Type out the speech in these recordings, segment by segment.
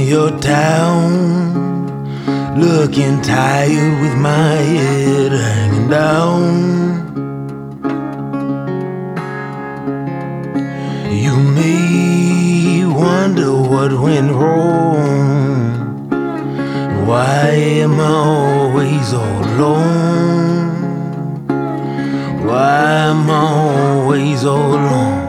your town, looking tired with my head hanging down. You may wonder what went wrong. Why am I always all alone? Why am I always all alone?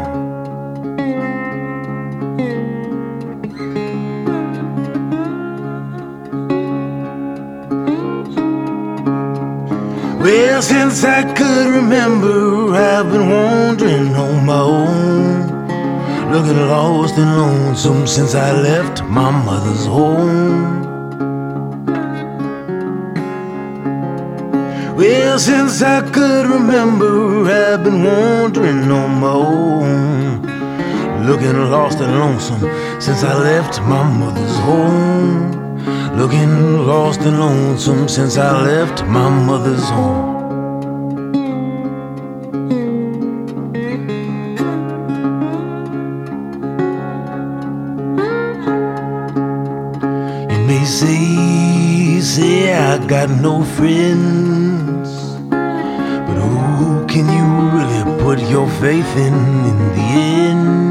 Well, since I could remember, I've been wandering on my own, looking lost and lonesome since I left my mother's home. Well, since I could remember, I've been wandering on my own, looking lost and lonesome since I left my mother's home. Looking lost and lonesome since I left my mother's home. You may say I got no friends, but who can you really put your faith in the end?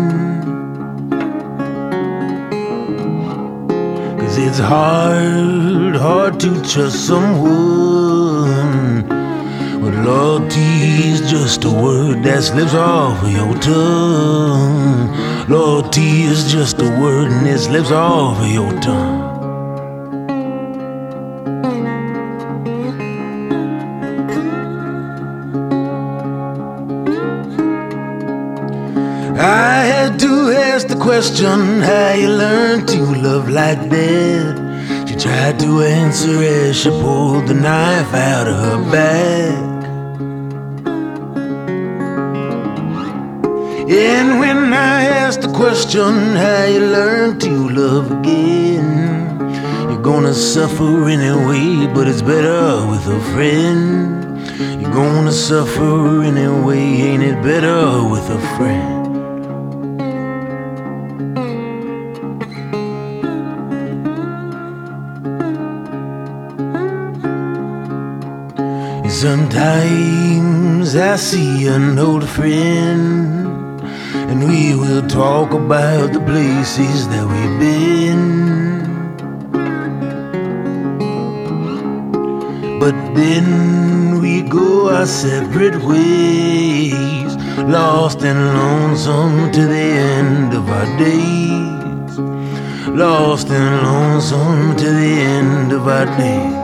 It's hard to trust someone when loyalty is just a word that slips off of your tongue. Loyalty is just a word and it slips off of your tongue. I had to ask the question, how you learned to love like that? She tried to answer as she pulled the knife out of her back. And when I asked the question, how you learned to love again, you're gonna suffer anyway, but it's better with a friend. You're gonna suffer anyway, ain't it better with a friend? Sometimes I see an old friend, and we will talk about the places that we've been. But then we go our separate ways, lost and lonesome to the end of our days. Lost and lonesome to the end of our days.